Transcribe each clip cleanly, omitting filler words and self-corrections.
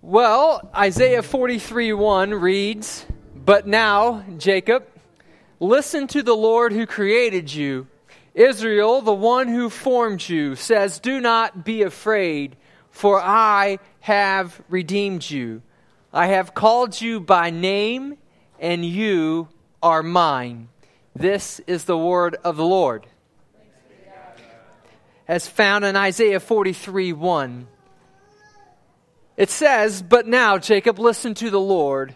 Well, Isaiah 43:1 reads, "But now, Jacob, listen to the Lord who created you. Israel, the one who formed you, says, do not be afraid, for I have redeemed you. I have called you by name, and you are mine." This is the word of the Lord, as found in Isaiah 43:1. It says, "But now, Jacob, listen to the Lord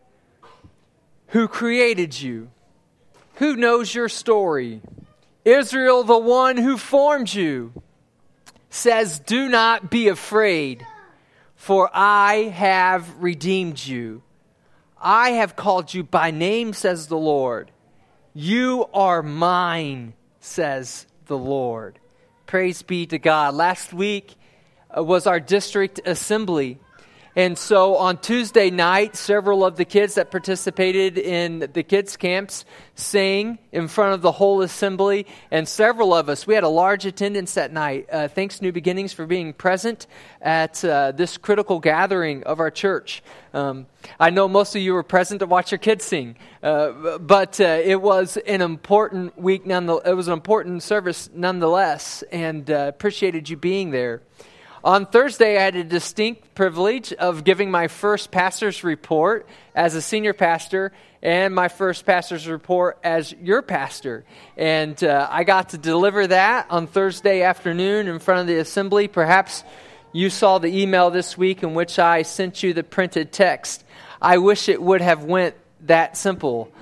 who created you, who knows your story. Israel, the one who formed you, says, do not be afraid, for I have redeemed you. I have called you by name, says the Lord. You are mine, says the Lord." Praise be to God. Last week was our district assembly. And so on Tuesday night, several of the kids that participated in the kids' camps sang in front of the whole assembly. And several of us, we had a large attendance that night. Thanks, New Beginnings, for being present at this critical gathering of our church. I know most of you were present to watch your kids sing. But it was an important week. It was an important service nonetheless. And appreciated you being there. On Thursday, I had a distinct privilege of giving my first pastor's report as a senior pastor and my first pastor's report as your pastor. And I got to deliver that on Thursday afternoon in front of the assembly. Perhaps you saw the email this week in which I sent you the printed text. I wish it would have went that simple.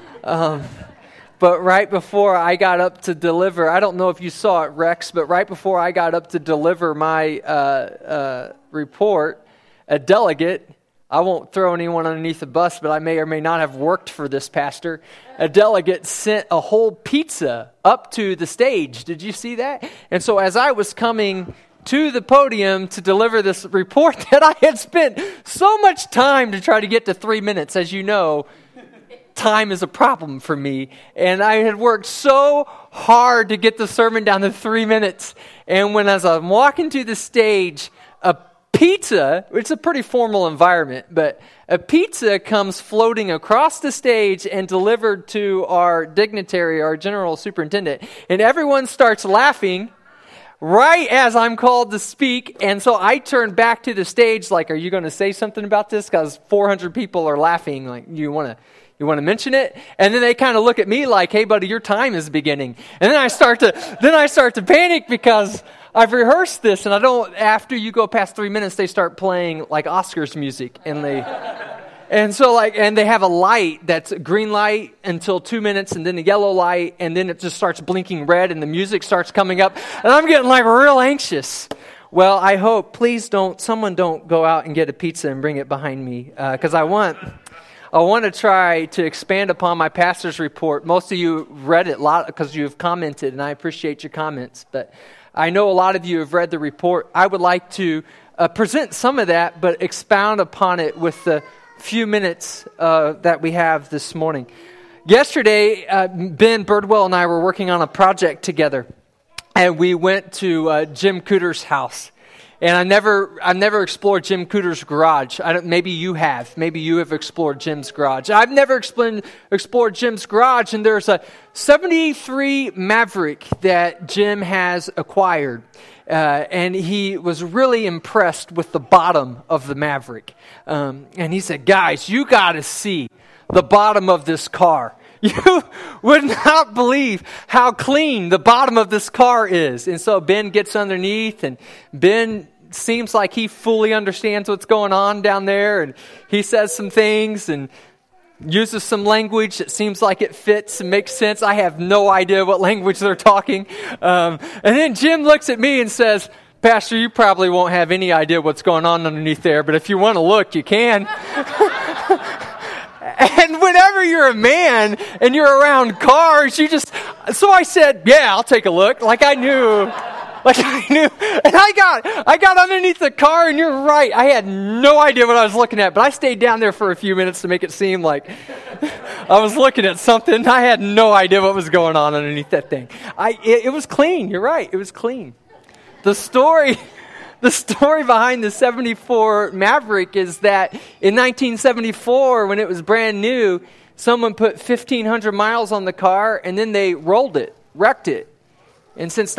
But right before I got up to deliver, I don't know if you saw it, Rex, but right before I got up to deliver my report, a delegate, I won't throw anyone underneath the bus, but I may or may not have worked for this pastor, a delegate sent a whole pizza up to the stage. Did you see that? And so as I was coming to the podium to deliver this report that I had spent so much time to try to get to 3 minutes, as you know, time is a problem for me, and I had worked so hard to get the sermon down to 3 minutes, and as I'm walking to the stage, a pizza, it's a pretty formal environment, but a pizza comes floating across the stage and delivered to our dignitary, our general superintendent, and everyone starts laughing right as I'm called to speak. And so I turn back to the stage like, are you going to say something about this? Because 400 people are laughing. Like, you want to mention it? And then they kind of look at me like, hey, buddy, your time is beginning. And then I start to panic because I've rehearsed this, and after you go past 3 minutes, they start playing like Oscars music, and they have a light that's a green light until 2 minutes, and then a yellow light, and then it just starts blinking red, and the music starts coming up, and I'm getting like real anxious. Well, I hope, someone don't go out and get a pizza and bring it behind me, because I want to try to expand upon my pastor's report. Most of you read it a lot because you have commented, and I appreciate your comments. But I know a lot of you have read the report. I would like to present some of that, but expound upon it with the few minutes that we have this morning. Yesterday, Ben Birdwell and I were working on a project together, and we went to Jim Cooter's house. And I've never explored Jim Cooter's garage. Maybe you have. Maybe you have explored Jim's garage. I've never explored Jim's garage, and there's a 73 Maverick that Jim has acquired. And he was really impressed with the bottom of the Maverick. And he said, guys, you got to see the bottom of this car. You would not believe how clean the bottom of this car is. And so Ben gets underneath, and Ben seems like he fully understands what's going on down there. And he says some things and uses some language that seems like it fits and makes sense. I have no idea what language they're talking. And then Jim looks at me and says, "Pastor, you probably won't have any idea what's going on underneath there, but if you want to look, you can." And whenever you're a man and you're around cars, so I said, yeah, I'll take a look. Like I knew. And I got underneath the car, and you're right. I had no idea what I was looking at, but I stayed down there for a few minutes to make it seem like I was looking at something. I had no idea what was going on underneath that thing. It was clean. You're right. It was clean. The story The story behind the 74 Maverick is that in 1974, when it was brand new, someone put 1,500 miles on the car and then they rolled it, wrecked it. And since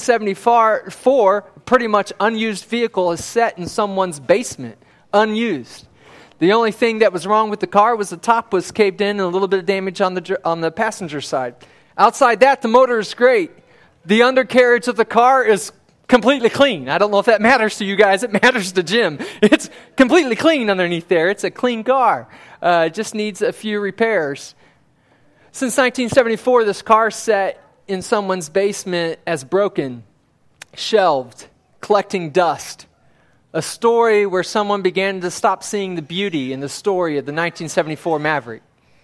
1974, pretty much unused vehicle is set in someone's basement, unused. The only thing that was wrong with the car was the top was caved in and a little bit of damage on the passenger side. Outside that, the motor is great. The undercarriage of the car is completely clean. I don't know if that matters to you guys. It matters to Jim. It's completely clean underneath there. It's a clean car. It just needs a few repairs. Since 1974, this car sat in someone's basement as broken, shelved, collecting dust. A story where someone began to stop seeing the beauty in the story of the 1974 Maverick.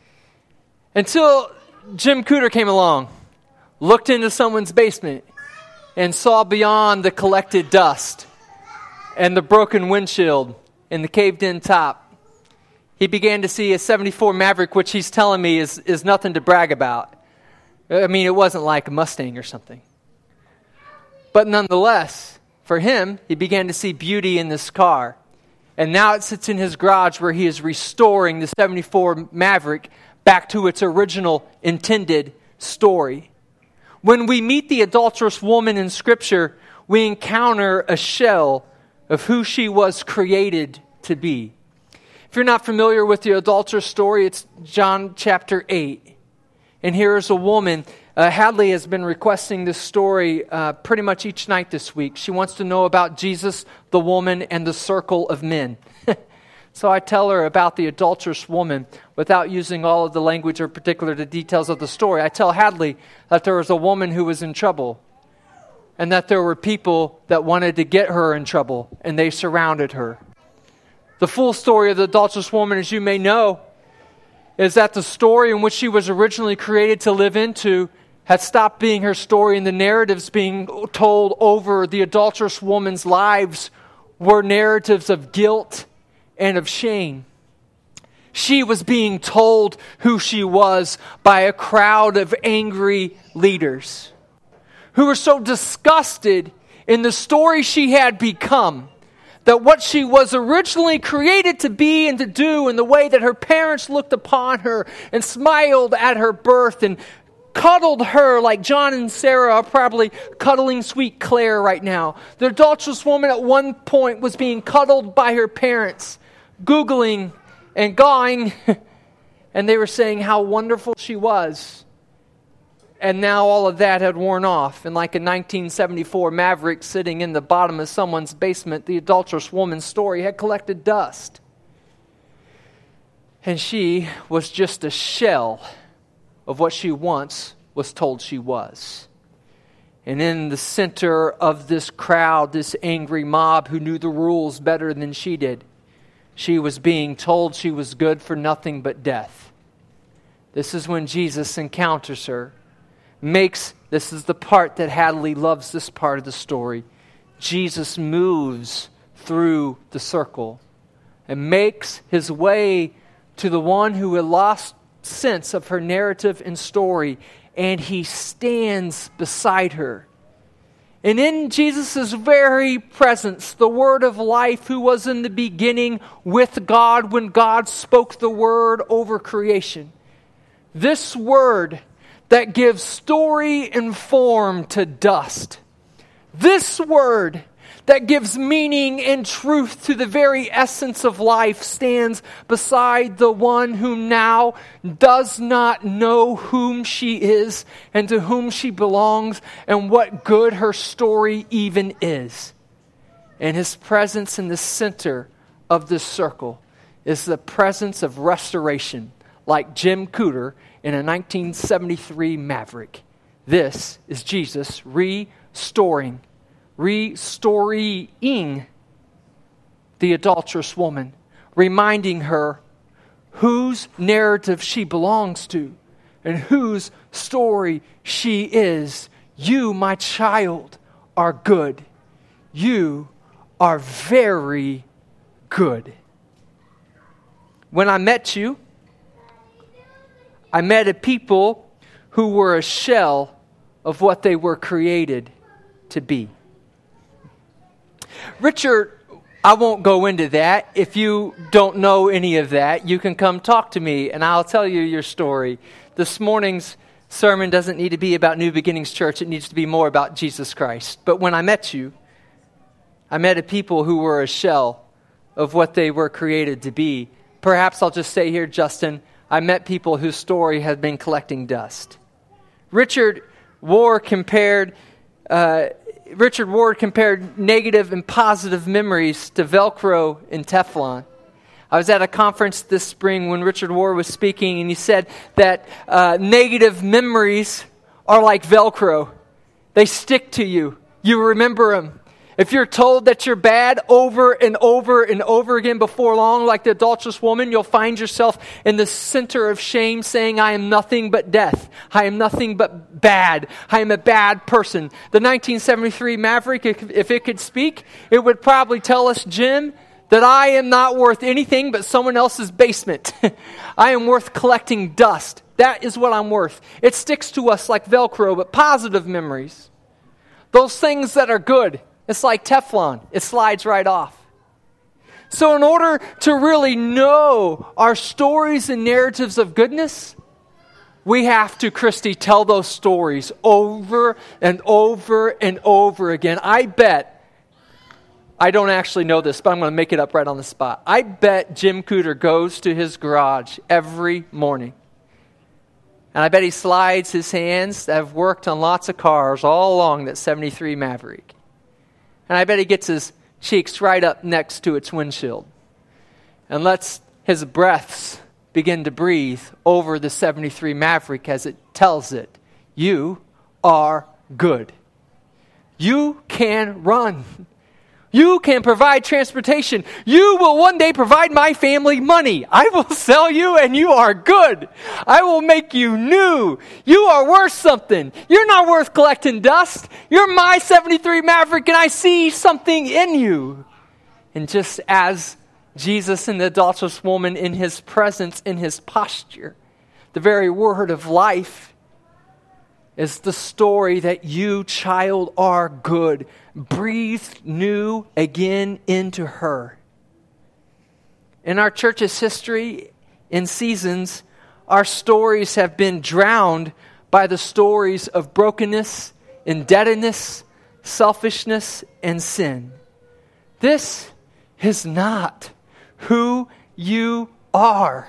Until Jim Cooter came along, looked into someone's basement, and saw beyond the collected dust and the broken windshield and the caved-in top. He began to see a 74 Maverick, which he's telling me is nothing to brag about. I mean, it wasn't like a Mustang or something. But nonetheless, for him, he began to see beauty in this car. And now it sits in his garage where he is restoring the 74 Maverick back to its original intended story. When we meet the adulterous woman in Scripture, we encounter a shell of who she was created to be. If you're not familiar with the adulterous story, it's John chapter 8. And here is a woman. Hadley has been requesting this story pretty much each night this week. She wants to know about Jesus, the woman, and the circle of men. So I tell her about the adulterous woman without using all of the language or particular the details of the story. I tell Hadley that there was a woman who was in trouble and that there were people that wanted to get her in trouble and they surrounded her. The full story of the adulterous woman, as you may know, is that the story in which she was originally created to live into had stopped being her story, and the narratives being told over the adulterous woman's lives were narratives of guilt and of shame. She was being told who she was by a crowd of angry leaders who were so disgusted in the story she had become that what she was originally created to be and to do, and the way that her parents looked upon her and smiled at her birth and cuddled her like John and Sarah are probably cuddling sweet Claire right now. The adulterous woman at one point was being cuddled by her parents, googling and gawing, and they were saying how wonderful she was. And now all of that had worn off. And like a 1974 Maverick sitting in the bottom of someone's basement, the adulterous woman's story had collected dust. And she was just a shell of what she once was told she was. And in the center of this crowd, this angry mob who knew the rules better than she did, she was being told she was good for nothing but death. This is when Jesus encounters her. This is the part that Hadley loves, this part of the story. Jesus moves through the circle and makes his way to the one who had lost sense of her narrative and story, and he stands beside her. And in Jesus' very presence, the Word of life, who was in the beginning with God when God spoke the Word over creation, this Word that gives story and form to dust. This Word that gives meaning and truth to the very essence of life stands beside the one who now does not know whom she is and to whom she belongs and what good her story even is. And his presence in the center of this circle is the presence of restoration, like Jim Cooter in a 1973 Maverick. This is Jesus restoring the adulterous woman, reminding her whose narrative she belongs to and whose story she is. You, my child, are good. You are very good. When I met you, I met a people who were a shell of what they were created to be. Richard, I won't go into that. If you don't know any of that, you can come talk to me and I'll tell you your story. This morning's sermon doesn't need to be about New Beginnings Church. It needs to be more about Jesus Christ. But when I met you, I met a people who were a shell of what they were created to be. Perhaps I'll just say here, Justin, I met people whose story had been collecting dust. Richard Ward compared negative and positive memories to Velcro and Teflon. I was at a conference this spring when Richard Ward was speaking, and he said that negative memories are like Velcro. They stick to you. You remember them. If you're told that you're bad over and over and over again before long, like the adulterous woman, you'll find yourself in the center of shame saying, I am nothing but death. I am nothing but bad. I am a bad person. The 1973 Maverick, if it could speak, it would probably tell us, Jim, that I am not worth anything but someone else's basement. I am worth collecting dust. That is what I'm worth. It sticks to us like Velcro, but positive memories, those things that are good, it's like Teflon. It slides right off. So in order to really know our stories and narratives of goodness, we have to, Christy, tell those stories over and over and over again. I bet, I don't actually know this, but I'm going to make it up right on the spot. I bet Jim Cooter goes to his garage every morning. And I bet he slides his hands that have worked on lots of cars all along that 73 Maverick. And I bet he gets his cheeks right up next to its windshield and lets his breaths begin to breathe over the 73 Maverick as it tells it, you are good. You can run. You can provide transportation. You will one day provide my family money. I will sell you and you are good. I will make you new. You are worth something. You're not worth collecting dust. You're my 73 Maverick and I see something in you. And just as Jesus and the adulterous woman in his presence, in his posture, the very word of life is the story that you, child, are good. Breathed new again into her. In our church's history, in seasons, our stories have been drowned by the stories of brokenness, indebtedness, selfishness, and sin. This is not who you are.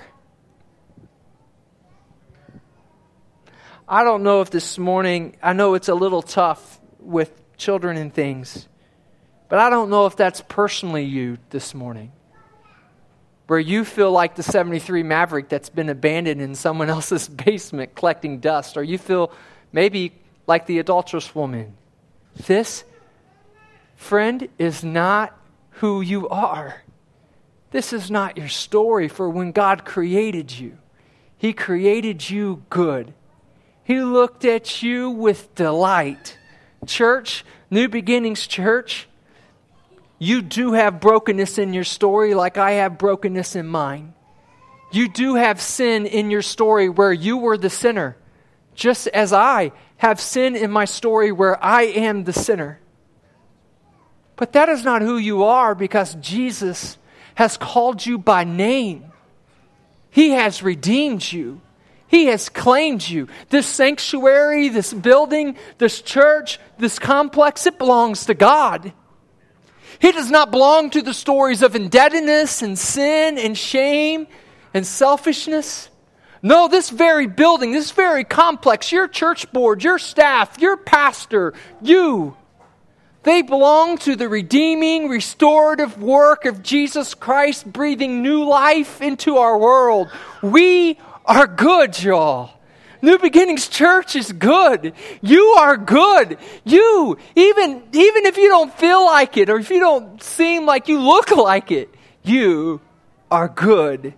I don't know if this morning, I know it's a little tough with children and things, but I don't know if that's personally you this morning, where you feel like the 73 Maverick that's been abandoned in someone else's basement collecting dust, or you feel maybe like the adulterous woman. This, friend, is not who you are. This is not your story, for when God created you, He created you good. He looked at you with delight. Church, New Beginnings Church, you do have brokenness in your story like I have brokenness in mine. You do have sin in your story where you were the sinner, just as I have sin in my story where I am the sinner. But that is not who you are, because Jesus has called you by name. He has redeemed you. He has claimed you. This sanctuary, this building, this church, this complex, it belongs to God. It does not belong to the stories of indebtedness and sin and shame and selfishness. No, this very building, this very complex, your church board, your staff, your pastor, you, they belong to the redeeming, restorative work of Jesus Christ, breathing new life into our world. We are good, y'all. New Beginnings Church is good. You are good. You, even if you don't feel like it, or if you don't seem like you look like it, you are good.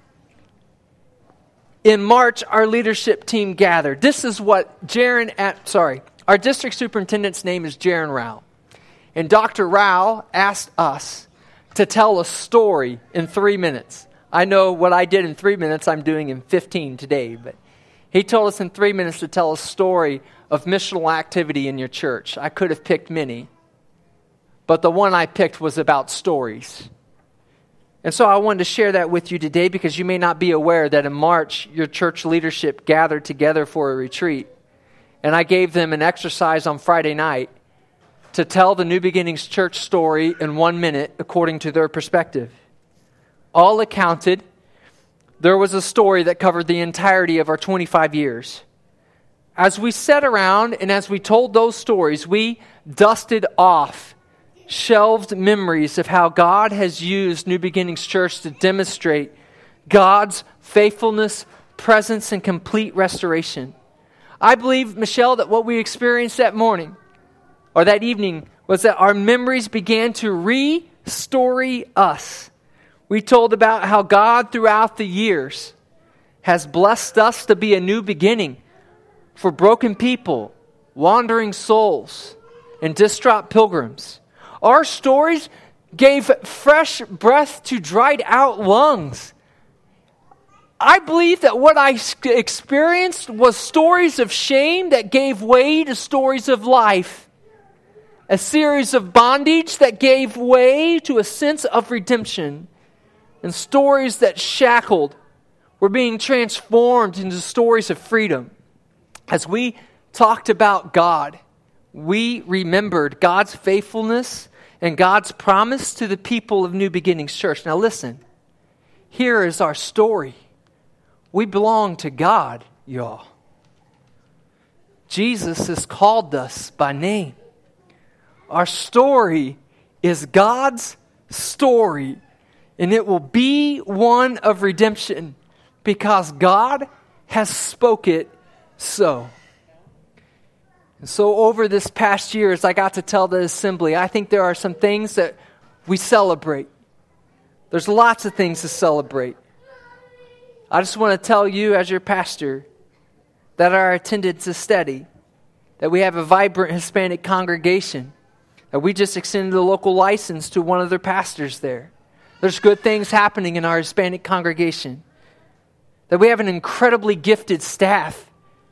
In March, our leadership team gathered. This is what our district superintendent's name is Jaron Rao. And Dr. Rao asked us to tell a story in 3 minutes. I know what I did in 3 minutes, I'm doing in 15 today, but he told us in 3 minutes to tell a story of missional activity in your church. I could have picked many, but the one I picked was about stories. And so I wanted to share that with you today because you may not be aware that in March, your church leadership gathered together for a retreat. And I gave them an exercise on Friday night to tell the New Beginnings Church story in 1 minute according to their perspective. All accounted, there was a story that covered the entirety of our 25 years. As we sat around and as we told those stories, we dusted off shelved memories of how God has used New Beginnings Church to demonstrate God's faithfulness, presence, and complete restoration. I believe, Michelle, that what we experienced that morning or that evening was that our memories began to re-story us. We told about how God throughout the years has blessed us to be a new beginning for broken people, wandering souls, and distraught pilgrims. Our stories gave fresh breath to dried out lungs. I believe that what I experienced was stories of shame that gave way to stories of life. A series of bondage that gave way to a sense of redemption. And stories that shackled were being transformed into stories of freedom. As we talked about God, we remembered God's faithfulness and God's promise to the people of New Beginnings Church. Now listen, here is our story. We belong to God, y'all. Jesus has called us by name. Our story is God's story, and it will be one of redemption because God has spoke it so. And so over this past year, as I got to tell the assembly, I think there are some things that we celebrate. There's lots of things to celebrate. I just want to tell you as your pastor that our attendance is steady, that we have a vibrant Hispanic congregation, that we just extended the local license to one of their pastors there. There's good things happening in our Hispanic congregation, that we have an incredibly gifted staff.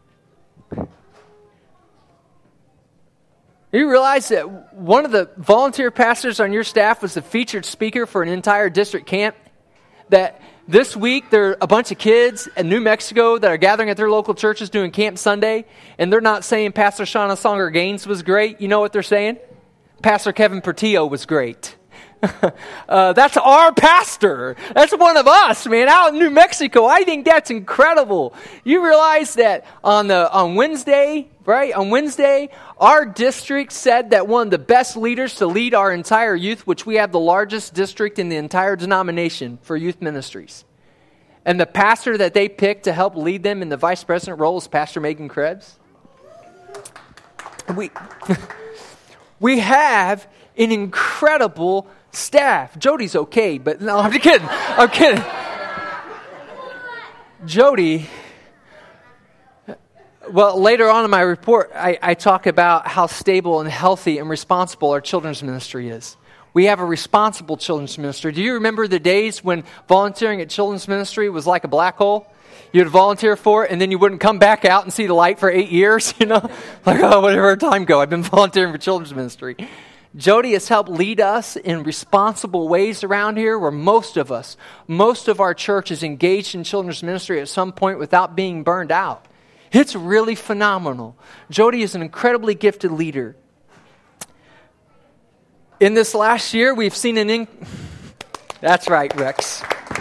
You realize that one of the volunteer pastors on your staff was the featured speaker for an entire district camp? That this week there are a bunch of kids in New Mexico that are gathering at their local churches doing Camp Sunday, and they're not saying Pastor Shauna Songer Gaines was great. You know what they're saying? Pastor Kevin Portillo was great. That's our pastor. That's one of us, man, out in New Mexico. I think that's incredible. You realize that on Wednesday, right? On Wednesday, our district said that one of the best leaders to lead our entire youth, which we have the largest district in the entire denomination for youth ministries. And the pastor that they picked to help lead them in the vice president role is Pastor Megan Krebs. We have an incredible staff. Jody's okay, but no, I'm kidding. I'm kidding. Jody, well, later on in my report, I talk about how stable and healthy and responsible our children's ministry is. We have a responsible children's ministry. Do you remember the days when volunteering at children's ministry was like a black hole? You'd volunteer for it, and then you wouldn't come back out and see the light for 8 years, you know? Like, oh, whatever time go, I've been volunteering for children's ministry. Jody has helped lead us in responsible ways around here where most of our church is engaged in children's ministry at some point without being burned out. It's really phenomenal. Jody is an incredibly gifted leader. In this last year, we've seen That's right, Rex.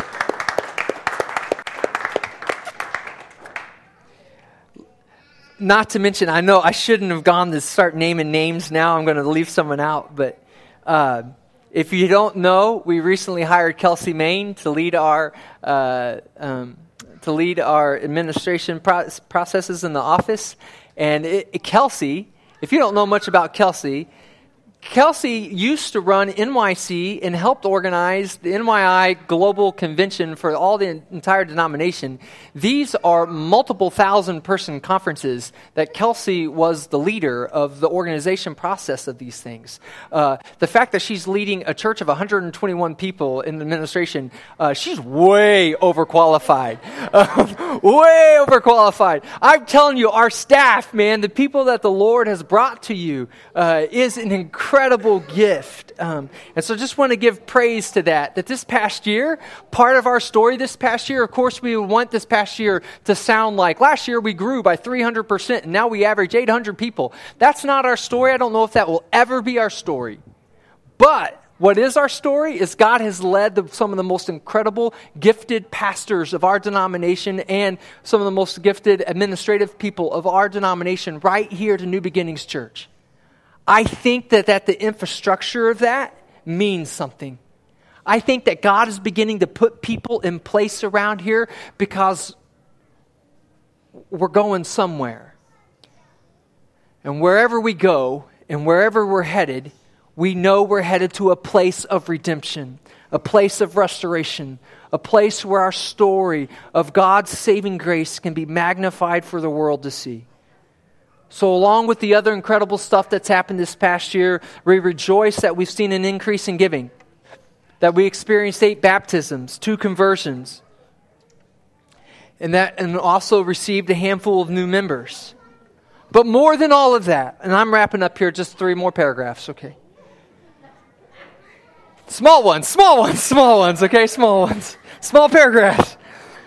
Not to mention, I know I shouldn't have gone to start naming names now. I'm going to leave someone out. But if you don't know, we recently hired Kelsey Main to lead our administration processes in the office. And Kelsey, if you don't know much about Kelsey used to run NYC and helped organize the NYI Global Convention for all the entire denomination. These are multiple thousand-person conferences that Kelsey was the leader of the organization process of these things. The fact that she's leading a church of 121 people in the administration, she's way overqualified. Way overqualified. I'm telling you, our staff, man, the people that the Lord has brought to you is an incredible incredible gift. And so just want to give praise to that this past year, part of our story this past year, of course, we would want this past year to sound like last year we grew by 300% and now we average 800 people. That's not our story. I don't know if that will ever be our story. But what is our story is God has led some of the most incredible, gifted pastors of our denomination and some of the most gifted administrative people of our denomination right here to New Beginnings Church. I think that the infrastructure of that means something. I think that God is beginning to put people in place around here because we're going somewhere. And wherever we go and wherever we're headed, we know we're headed to a place of redemption, a place of restoration, a place where our story of God's saving grace can be magnified for the world to see. So along with the other incredible stuff that's happened this past year, we rejoice that we've seen an increase in giving, that we experienced 8 baptisms, 2 conversions, and also received a handful of new members. But more than all of that, and I'm wrapping up here, just 3 more paragraphs, okay? Small ones, okay? Small ones. Small paragraphs.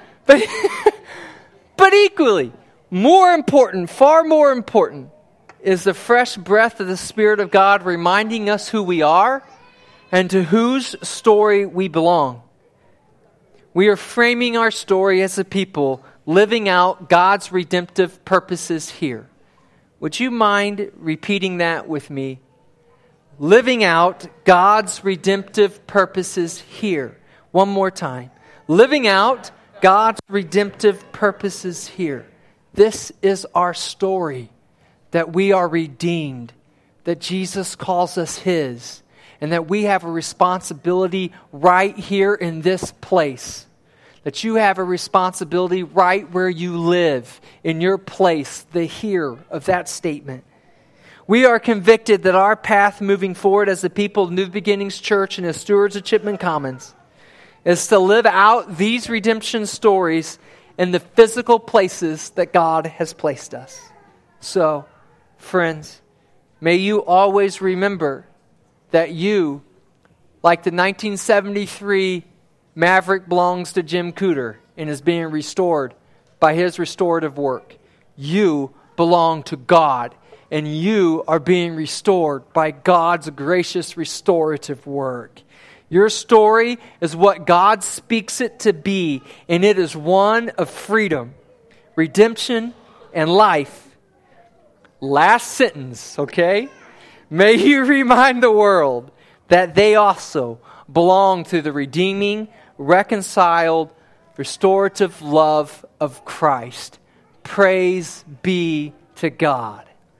But equally, more important, far more important, is the fresh breath of the Spirit of God reminding us who we are and to whose story we belong. We are framing our story as a people living out God's redemptive purposes here. Would you mind repeating that with me? Living out God's redemptive purposes here. One more time. Living out God's redemptive purposes here. This is our story, that we are redeemed, that Jesus calls us His, and that we have a responsibility right here in this place. That you have a responsibility right where you live, in your place, the here of that statement. We are convicted that our path moving forward as the people of New Beginnings Church and as stewards of Chipman Commons is to live out these redemption stories in the physical places that God has placed us. So, friends, may you always remember that you, like the 1973 Maverick belongs to Jim Cooter and is being restored by his restorative work, you belong to God. And you are being restored by God's gracious restorative work. Your story is what God speaks it to be, and it is one of freedom, redemption, and life. Last sentence, okay? May you remind the world that they also belong to the redeeming, reconciled, restorative love of Christ. Praise be to God.